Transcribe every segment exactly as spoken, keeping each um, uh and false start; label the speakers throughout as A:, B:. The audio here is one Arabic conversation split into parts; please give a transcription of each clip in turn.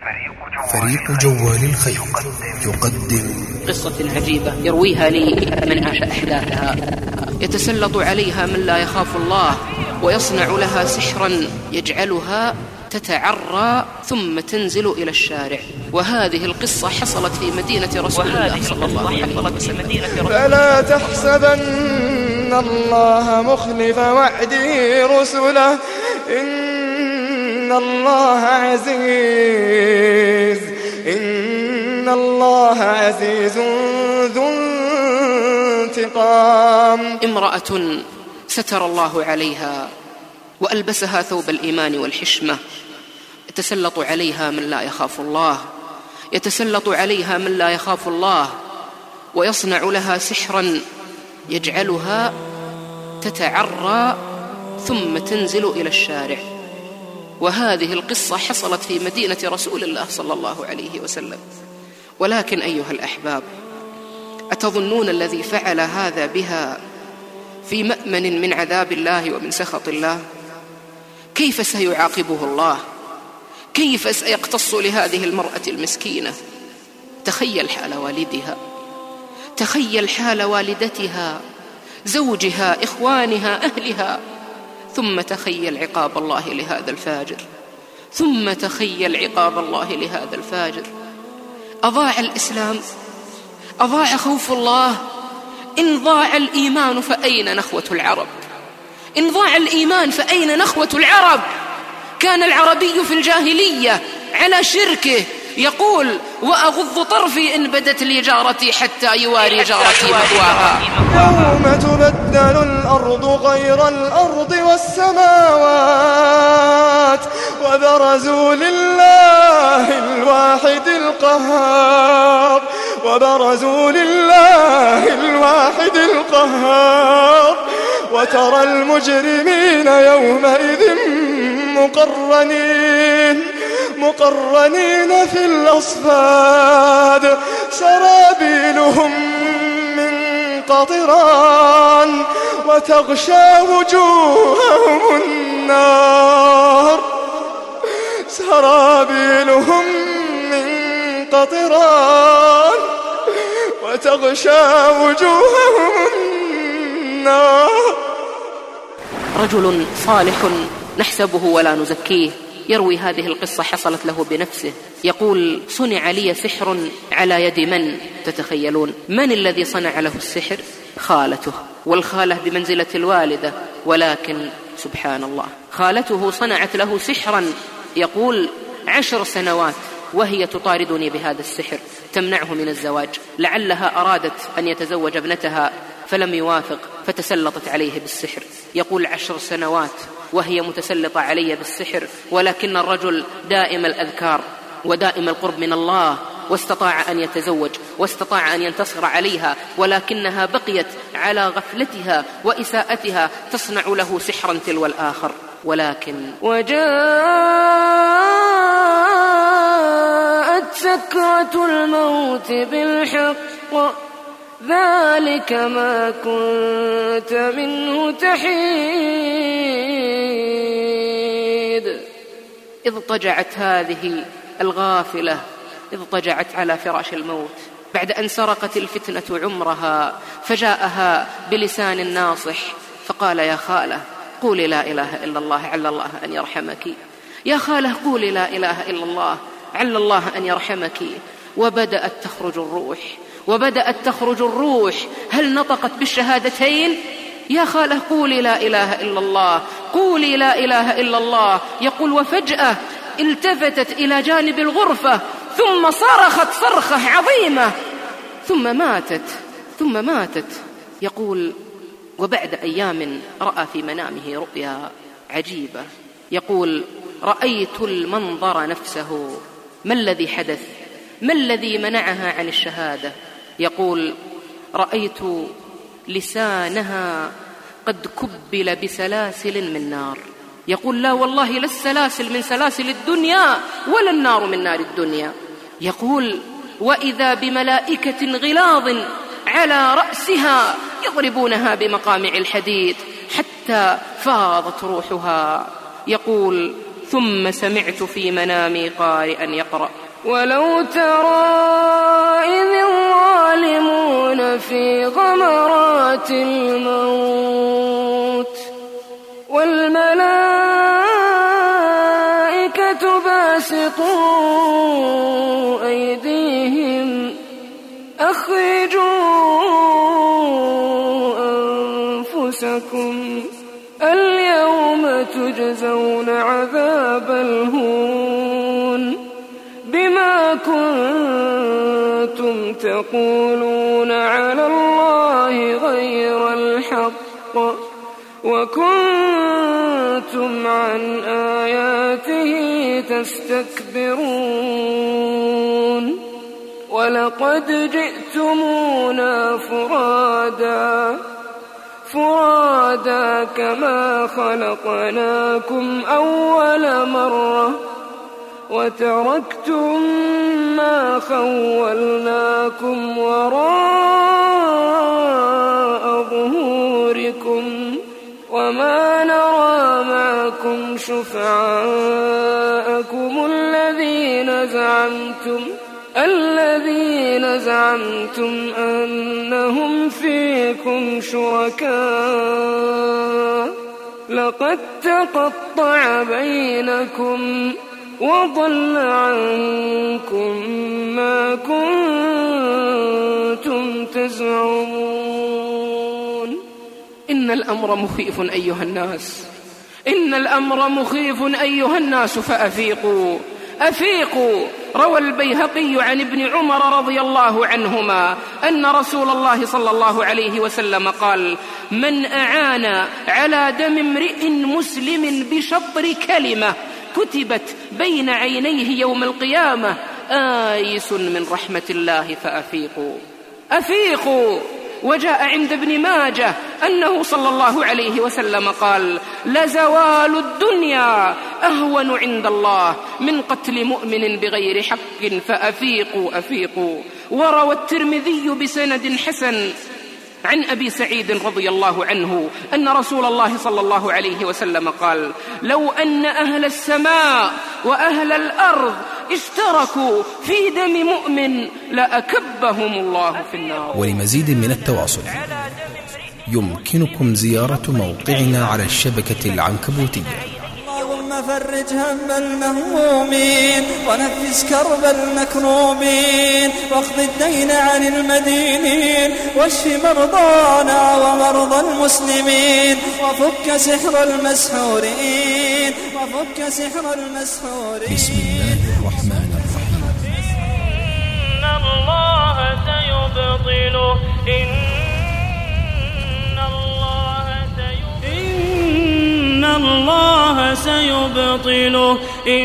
A: فريق جوال الخير يقدم
B: قصة عجيبة يرويها لي من عاش أحداثها. يتسلط عليها من لا يخاف الله ويصنع لها سحرا يجعلها تتعرى ثم تنزل إلى الشارع. وهذه القصة حصلت في مدينة رسول الله صلى الله عليه وسلم.
C: فلا تحسبن الله مخلف وعده رسله، إن الله عزيز إن الله عزيز ذو انتقام.
B: امرأة ستر الله عليها وألبسها ثوب الإيمان والحشمة، يتسلط عليها من لا يخاف الله يتسلط عليها من لا يخاف الله ويصنع لها سحرا يجعلها تتعرى ثم تنزل إلى الشارع. وهذه القصة حصلت في مدينة رسول الله صلى الله عليه وسلم. ولكن أيها الأحباب، أتظنون الذي فعل هذا بها في مأمن من عذاب الله ومن سخط الله؟ كيف سيعاقبه الله؟ كيف سيقتص لهذه المرأة المسكينة؟ تخيل حال والدها، تخيل حال والدتها، زوجها، إخوانها، أهلها، ثم تخيل عقاب الله لهذا الفاجر ثم تخيل عقاب الله لهذا الفاجر. أضاع الإسلام؟ أضاع خوف الله؟ إن ضاع الإيمان فأين نخوة العرب؟ إن ضاع الإيمان فأين نخوة العرب؟ كان العربي في الجاهلية على شركه يقول: وأغض طرفي إن بدت لي جارتي حتى يواري جارتي مأواها.
C: يوم تبدل الأرض غير الأرض والسماوات وبرزوا لله الواحد القهار وبرزوا لله الواحد القهار وترى المجرمين يومئذ مقرنين مقرنين في الأصفاد سرابيلهم من قطران وتغشى وجوههم النار سرابيلهم من قطران وتغشى وجوههم النار.
B: رجل صالح نحسبه ولا نزكيه يروي هذه القصة حصلت له بنفسه. يقول: صنع لي سحر على يد من؟ تتخيلون من الذي صنع له السحر؟ خالته، والخالة بمنزلة الوالدة، ولكن سبحان الله خالته صنعت له سحرا. يقول: عشر سنوات وهي تطاردني بهذا السحر، تمنعه من الزواج، لعلها أرادت أن يتزوج ابنتها فلم يوافق فتسلطت عليه بالسحر. يقول: عشر سنوات وهي متسلطة علي بالسحر، ولكن الرجل دائم الأذكار ودائم القرب من الله، واستطاع أن يتزوج واستطاع أن ينتصر عليها، ولكنها بقيت على غفلتها وإساءتها تصنع له سحرا تلو الآخر. ولكن وجاءت سكرة الموت بالحق ذلك ما كنت منه تحيد. إذ طجعت هذه الغافلة إذ طجعت على فراش الموت بعد أن سرقت الفتنة عمرها، فجاءها بلسان ناصح فقال: يا خالة قولي لا إله إلا الله عل الله أن يرحمك. يا خالة قولي لا إله إلا الله عل الله أن يرحمك. وبدأت تخرج الروح وبدأت تخرج الروح هل نطقت بالشهادتين؟ يا خالة قولي لا إله إلا الله قولي لا إله إلا الله. يقول: وفجأة التفتت إلى جانب الغرفة ثم صرخت صرخة عظيمة ثم ماتت ثم ماتت. يقول: وبعد أيام رأى في منامه رؤيا عجيبة. يقول: رأيت المنظر نفسه. ما الذي حدث؟ ما الذي منعها عن الشهادة؟ يقول: رأيت لسانها قد كبل بسلاسل من نار. يقول: لا والله لا السلاسل من سلاسل الدنيا ولا النار من نار الدنيا. يقول: وإذا بملائكة غلاظ على رأسها يضربونها بمقامع الحديد حتى فاضت روحها. يقول: ثم سمعت في منامي قارئا يقرأ:
D: ولو ترى إذ الظالمون في غمرات الموت والملائكة باسطوا أيديهم أخرجوا أنفسكم اليوم تجزون عذاب الهون بما كنتم تقولون على الله غير الحق وكنتم عن آياته تستكبرون ولقد جئتمونا فرادا فرادا كما خلقناكم أول مرة وتركتم ما خولناكم وراء ظهوركم وما نرى معكم شفعاءكم الذين زعمتم الذين زعمتم أنهم فيكم شركاء لقد تقطع بينكم وضل عنكم ما كنتم تزعمون.
B: إن الأمر مخيف أيها الناس، إن الأمر مخيف أيها الناس فأفيقوا أفيقوا. روى البيهقي عن ابن عمر رضي الله عنهما أن رسول الله صلى الله عليه وسلم قال: من أعان على دم امرئ مسلم بشطر كلمة كتبت بين عينيه يوم القيامة آيس من رحمة الله فأفيقوا أفيقوا. وجاء عند ابن ماجه أنه صلى الله عليه وسلم قال: لزوال الدنيا أهون عند الله من قتل مؤمن بغير حق فأفيقوا أفيقوا. وروى الترمذي بسند حسن عن أبي سعيد رضي الله عنه أن رسول الله صلى الله عليه وسلم قال: لو أن أهل السماء وأهل الأرض اشتركوا في دم مؤمن لأكبهم الله في النار.
A: ولمزيد من التواصل يمكنكم زيارة موقعنا على الشبكة العنكبوتية.
E: اللهم فرج هم المهمومين ونفس كرب المكروبين واقض الدين عن المدينين واشف مرضانا ومرضى المسلمين وفك سحر المسحورين وفك سحر المسحورين.
A: بسم الله الرحمن الرحيم.
F: إن الله سيبطله إن الله إن الله سيبطله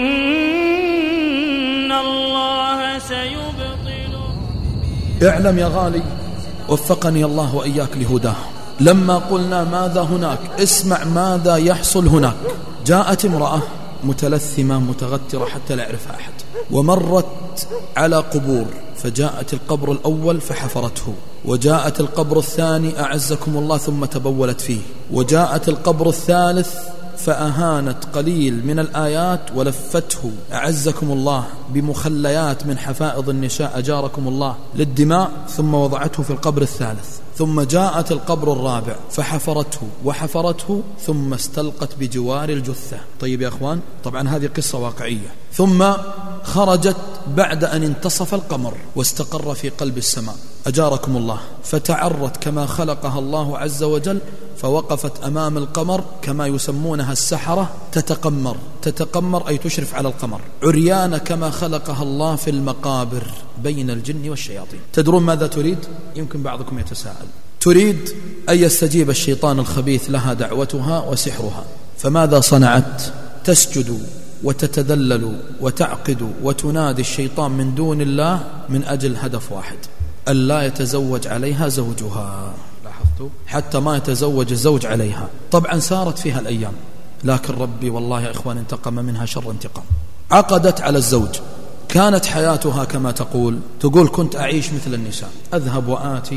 F: إن الله سيبطله.
G: اعلم يا غالي وفقني الله وإياك لهداه، لما قلنا ماذا هناك اسمع ماذا يحصل هناك. جاءت امرأة متلثمة متغترة حتى لا يعرفها أحد ومرت على قبور، فجاءت القبر الأول فحفرته، وجاءت القبر الثاني أعزكم الله ثم تبولت فيه، وجاءت القبر الثالث فأهانت قليل من الآيات ولفته أعزكم الله بمخليات من حفائض النساء أجاركم الله للدماء، ثم وضعته في القبر الثالث. ثم جاءت القبر الرابع فحفرته وحفرته ثم استلقت بجوار الجثة. طيب يا أخوان، طبعا هذه قصة واقعية. ثم خرجت بعد أن انتصف القمر واستقر في قلب السماء أجاركم الله، فتعرت كما خلقها الله عز وجل، فوقفت أمام القمر كما يسمونها السحرة تتقمر. تتقمر أي تشرف على القمر، عريانة كما خلقها الله في المقابر بين الجن والشياطين. تدرون ماذا تريد؟ يمكن بعضكم يتساءل. تريد أن يستجيب الشيطان الخبيث لها دعوتها وسحرها، فماذا صنعت؟ تسجد وتتذلل وتعقد وتنادي الشيطان من دون الله من أجل هدف واحد: ألا يتزوج عليها زوجها. لاحظتوا؟ حتى ما يتزوج الزوج عليها. طبعا سارت فيها الأيام، لكن ربي والله يا إخوان انتقم منها شر انتقام. عقدت على الزوج، كانت حياتها كما تقول تقول كنت أعيش مثل النساء، أذهب وآتي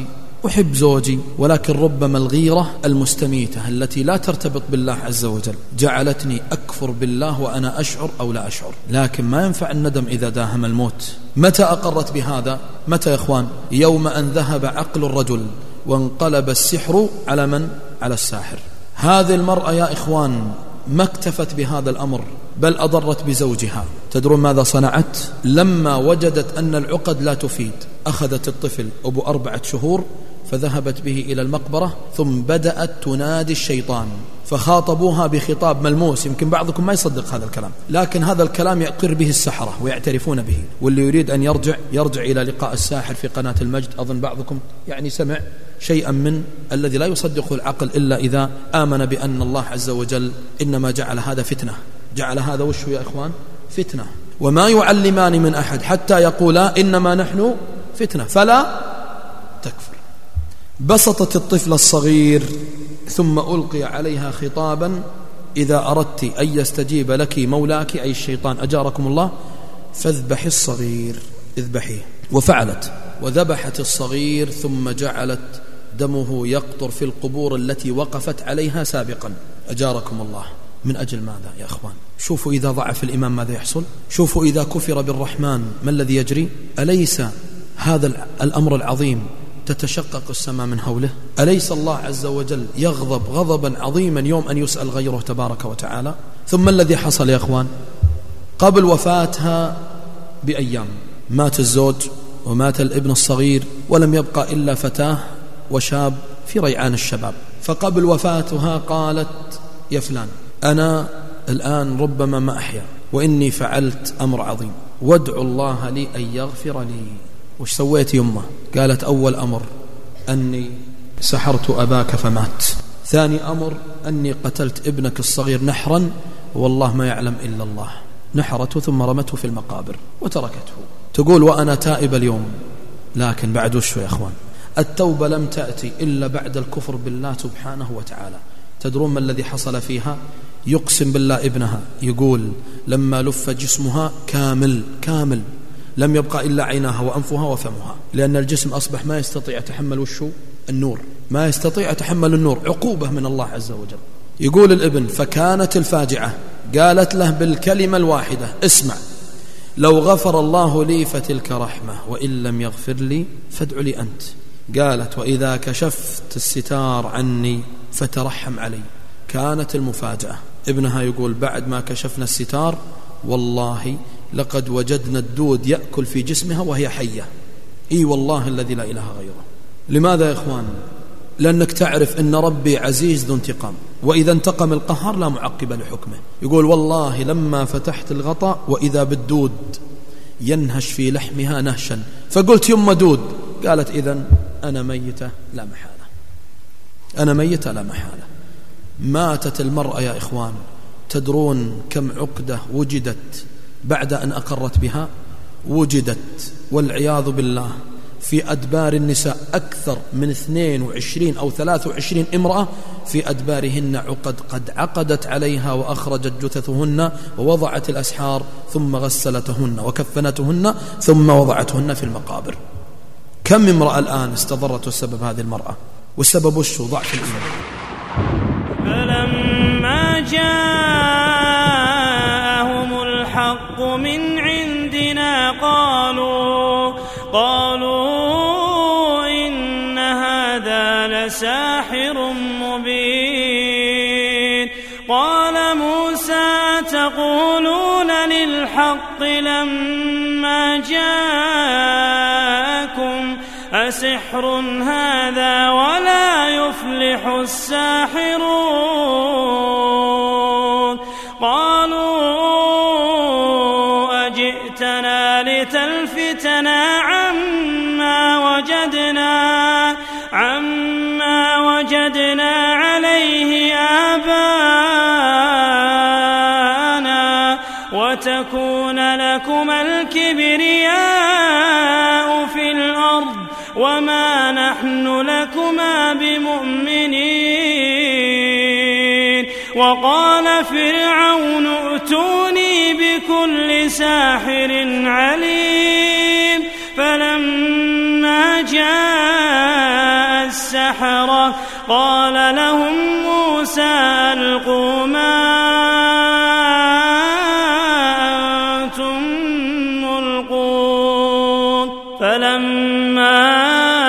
G: أحب زوجي، ولكن ربما الغيرة المستميتة التي لا ترتبط بالله عز وجل جعلتني أكفر بالله وأنا أشعر أو لا أشعر. لكن ما ينفع الندم إذا داهم الموت. متى أقرت بهذا؟ متى يا إخوان؟ يوم أن ذهب عقل الرجل وانقلب السحر على من؟ على الساحر. هذه المرأة يا إخوان ما اكتفت بهذا الأمر، بل أضرت بزوجها. تدرون ماذا صنعت؟ لما وجدت أن العقد لا تفيد أخذت الطفل أبو أربعة شهور فذهبت به إلى المقبرة، ثم بدأت تنادي الشيطان، فخاطبوها بخطاب ملموس. يمكن بعضكم ما يصدق هذا الكلام، لكن هذا الكلام يقر به السحرة ويعترفون به. واللي يريد أن يرجع يرجع إلى لقاء الساحر في قناة المجد. أظن بعضكم يعني سمع شيئا من الذي لا يصدقه العقل إلا إذا آمن بأن الله عز وجل إنما جعل هذا فتنة. جعل هذا وشه يا إخوان؟ فتنة. وما يعلمان من أحد حتى يقولا إنما نحن فتنة فلا تكفر. بسطت الطفل الصغير ثم ألقي عليها خطابا: إذا أردت أن يستجيب لك مولاك أي الشيطان أجاركم الله فاذبحي الصغير، اذبحيه. وفعلت وذبحت الصغير، ثم جعلت دمه يقطر في القبور التي وقفت عليها سابقا أجاركم الله. من أجل ماذا يا أخوان؟ شوفوا إذا ضعف الإمام ماذا يحصل، شوفوا إذا كفر بالرحمن ما الذي يجري. أليس هذا الأمر العظيم تتشقق السماء من هوله؟ أليس الله عز وجل يغضب غضبا عظيما يوم أن يسأل غيره تبارك وتعالى؟ ثم الذي حصل يا أخوان، قبل وفاتها بأيام مات الزوج ومات الابن الصغير، ولم يبقى إلا فتاة وشاب في ريعان الشباب. فقبل وفاتها قالت: يا فلان، أنا الآن ربما ما أحيا، وإني فعلت أمر عظيم، وادعو الله لي أن يغفر لي. وش سويت يمه؟ قالت: أول أمر أني سحرت أباك فمات، ثاني أمر أني قتلت ابنك الصغير نحرا والله ما يعلم إلا الله. نحرته ثم رمته في المقابر وتركته. تقول: وأنا تائب اليوم. لكن بعد وشو يا أخوان؟ التوبة لم تأتي إلا بعد الكفر بالله سبحانه وتعالى. تدرون ما الذي حصل فيها؟ يقسم بالله ابنها يقول: لما لف جسمها كامل كامل لم يبقى إلا عيناها وأنفها وفمها، لأن الجسم أصبح ما يستطيع تحمل وشو النور، ما يستطيع تحمل النور، عقوبة من الله عز وجل. يقول الابن: فكانت الفاجعة، قالت له بالكلمة الواحدة: اسمع، لو غفر الله لي فتلك رحمة، وإن لم يغفر لي فادع لي أنت. قالت: وإذا كشفت الستار عني فترحم علي. كانت المفاجأة، ابنها يقول: بعد ما كشفنا الستار والله لقد وجدنا الدود يأكل في جسمها وهي حية. إي والله الذي لا إله غيره. لماذا يا إخوان؟ لأنك تعرف أن ربي عزيز ذو انتقام، وإذا انتقم القهار لا معقب لحكمه. يقول: والله لما فتحت الغطاء وإذا بالدود ينهش في لحمها نهشا، فقلت: يم دود. قالت: إذن أنا ميتة لا محالة، أنا ميتة لا محالة. ماتت المرأة يا إخوان. تدرون كم عقدة وجدت بعد أن أقرت بها؟ وجدت والعياذ بالله في أدبار النساء أكثر من اثنين وعشرين أو ثلاث وعشرين امرأة في أدبارهن عقد قد عقدت عليها، وأخرجت جثثهن ووضعت الأسحار ثم غسلتهن وكفنتهن ثم وضعتهن في المقابر. كم امرأة الآن استضرت السبب هذه المرأة؟ والسبب وشو؟ ضعف الإيمان.
F: فلما جاءهم الحق من عندنا قالوا قالوا إن هذا لساحر مبين. قال موسى: تقولون للحق لما جاءكم أسحر هذا ولا يفلح الساحرون. قالوا: أجئتنا لتلفتنا عما وجدنا عما وجدنا عليه آباءنا وتكون لكما الكبرياء في الأرض وما نحن لكما بمؤمنين. وقال فرعون: ائتوني بكل ساحر عليم. فلما جاء قال لهم موسى ألقوا ما أنتم ملقون فلما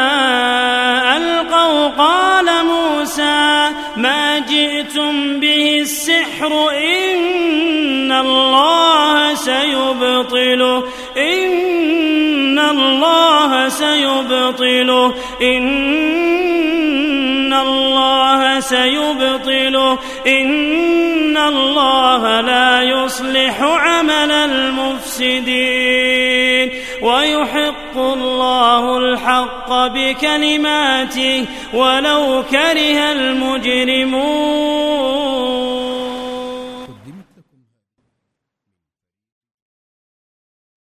F: ألقوا قال موسى ما جئتم به السحر إن الله سيبطله إن الله سيبطله إن الله سيبطله إن الله لا يصلح عمل المفسدين ويحق الله الحق بكلماته ولو كره المجرمون.